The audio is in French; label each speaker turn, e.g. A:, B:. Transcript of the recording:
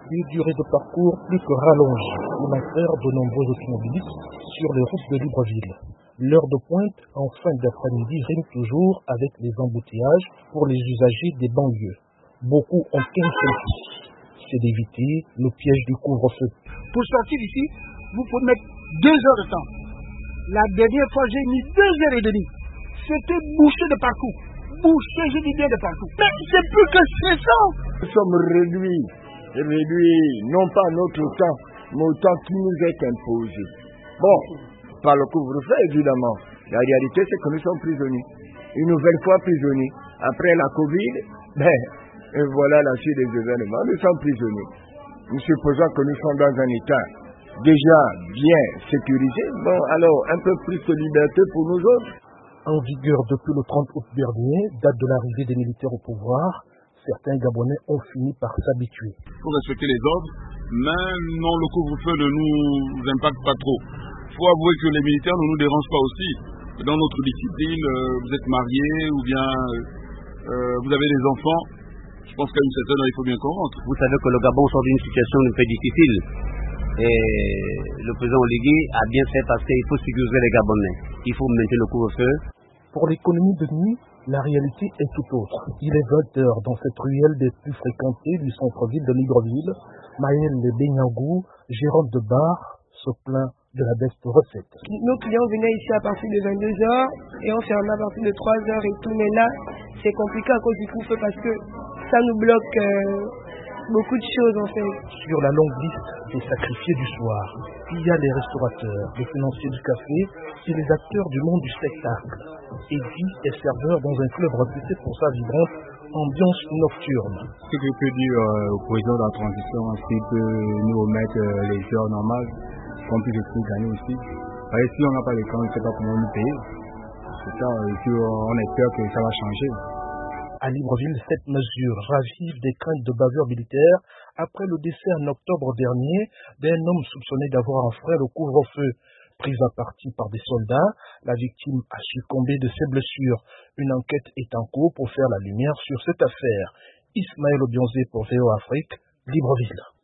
A: Une durée de parcours plus que rallongée pour l'affaire de nombreux automobilistes sur les routes de Libreville. L'heure de pointe en fin d'après-midi rime toujours avec les embouteillages pour les usagers des banlieues. Beaucoup ont qu'un seul souci, c'est d'éviter le piège du couvre-feu.
B: Pour sortir d'ici, vous pouvez mettre 2 heures de temps. La dernière fois, j'ai mis 2 heures et demie. C'était bouché de partout. Bouché, je dis bien de partout. Mais c'est plus que stressant.
C: Nous sommes réduits, non pas notre temps, mais au temps qui nous est imposé. Bon, par le couvre-feu, évidemment. La réalité, c'est que nous sommes prisonniers. Une nouvelle fois prisonniers. Après la Covid, et voilà la suite des événements. Nous sommes prisonniers. Nous supposons que nous sommes dans un état déjà bien sécurisé. Bon, alors, un peu plus de liberté pour nous autres.
A: En vigueur depuis le 30 août dernier, date de l'arrivée des militaires au pouvoir, certains Gabonais ont fini par s'habituer.
D: Il faut respecter les ordres, mais non, le couvre-feu ne nous impacte pas trop. Il faut avouer que les militaires ne nous dérangent pas aussi. Dans notre discipline, vous êtes marié ou bien vous avez des enfants. Je pense qu'à une certaine heure, il faut bien qu'on rentre.
E: Vous savez que le Gabon sort d'une situation un peu difficile. Et le président Oligui a bien fait parce qu'il faut sécuriser les Gabonais. Il faut maintenir le couvre-feu.
A: Pour l'économie de nuit, la réalité est tout autre. Il est 20 heures dans cette ruelle des plus fréquentées du centre-ville de Libreville. Maël Benyangou, gérante de bar, se plaint de la baisse de recettes.
F: Nos clients venaient ici à partir de 22 heures et on fermait à partir de 3 heures et tout. Mais là, c'est compliqué à cause du couvre-feu parce que ça nous bloque beaucoup de choses en fait.
A: Sur la longue liste des sacrifiés du soir, il y a les restaurateurs, les financiers du café et les acteurs du monde du spectacle. Eddy est serveur dans un club réputé pour sa vibrante ambiance nocturne.
G: Ce que je peux dire au président de la transition, c'est qu'il peut nous remettre les heures normales, qu'on puisse aussi gagner aussi. Parce que si on n'a pas les camps, on ne sait pas comment nous payer. C'est ça, et puis on espère que ça va changer.
A: À Libreville, cette mesure ravive des craintes de bavure militaire après le décès en octobre dernier d'un homme soupçonné d'avoir enfreint le couvre-feu. Pris à partie par des soldats, la victime a succombé de ses blessures. Une enquête est en cours pour faire la lumière sur cette affaire. Ismaël Obionzé pour VO Afrique, Libreville.